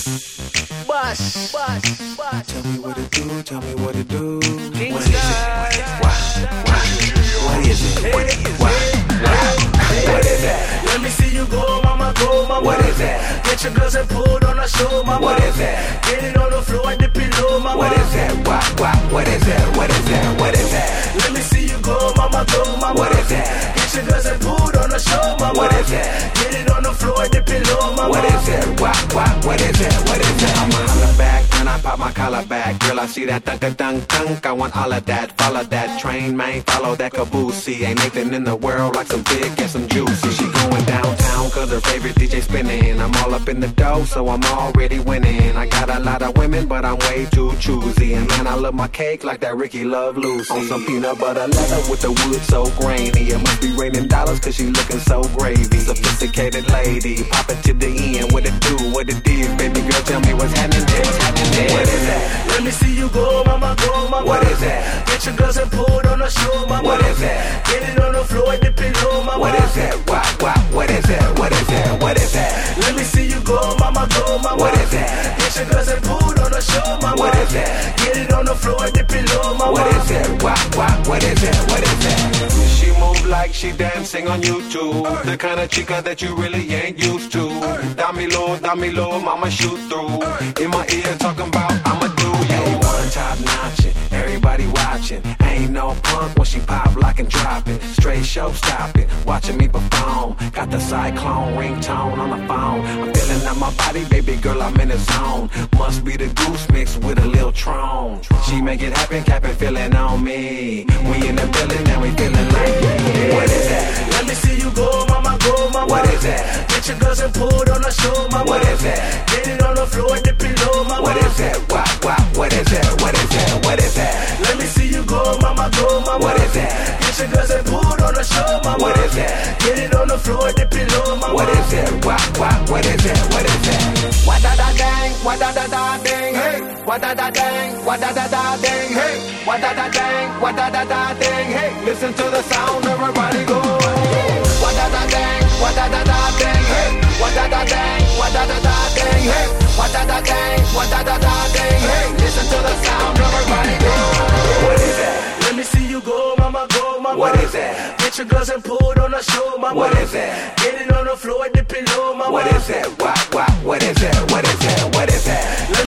Bus. Tell me what it do, tell me what it do. King What is it? Why? What is it? Why? What is that? Let me see you go, mama, go, mama. What is that? Get your girls and pull on the show, mama. What is that? Get it on the floor and the pillow, mama. What is that? Why? What is that? What is that? What is that? Let me see you go, mama, go, mama. What is that? Get your girls and pull on the show, mama. What is that? Get it on the floor and the pillow, mama. What is that? Why? What is that? What is that? I'ma holla back when I pop my collar back. Girl, I see that dunk. I want all of that. Follow that train, man. Follow that caboose. Ain't nothing in the world like some dick and some juicy. She going downtown cause her favorite DJ spinning. I'm all up in the dough, so I'm already winning. I got a lot of women, but I'm way too choosy. And man, I love my cake like that Ricky Love Lucy. On some peanut butter leather with the wood so grainy. It must be raining dollars cause she looking so gravy. Sophisticated lady, pop it to the end. What it do, what it is, baby girl, tell me what's happening there. What is that? Let me see you go, mama, go, mama. What is that? Get your girls and pull on the show, mama. What is that? Get it on the floor and the pillow, mama. What is that? Why? What is that? What is that? What is that? Let me see you go, mama, go, mama. What is that? Get your girls and pull on the show, mama. What is that? Get it on the floor and the pillow, mama. What is that? Why? What is that? What is that? She move like she dancing on YouTube. The kind of chica that you really ain't used to. Dame low, mama shoot through. In my ear talking about I'ma do you. One top notching, everybody watching. Ain't no punk when she pop, lock and drop it. Straight show stopping, watching me perform. Got the cyclone ringtone on the phone. I'm feeling out my body, baby girl, I'm in the zone. Must be the goose mixed with a little Tron. She make it happen, capping, feeling on me. We in the building and we feeling like yeah. What is that? Let me see you go, mama, go, mama. What is that? Get your girls and pull on the show, mama. What is that? Get it on the floor and the pillow, mama. What is that? Why? What is that? What is that? What is that? Let me see you go, mama, go, mama. What is that? Get your girls and pull on the show, mama. What is that? Get it on the floor and the pillow, mama. What is that? Why? What is that? What is that? What da da dang, what da da da dang, hey. What da da dang, what da da da dang, hey. What da da dang, what da da da dang, hey. Listen to the sound, everybody go. What da da dang, what da da da dang, hey. What da da dang, what da da da dang, hey. What da da dang, what da da da dang, hey. Listen to the sound, everybody go. What is that? Let me see you go, mama, go, mama. What is that? Get your girls and pull on the show, mama. What is that? Get it on the floor and the pillow, mama. What is that? Why? What is that? What is that? What is that?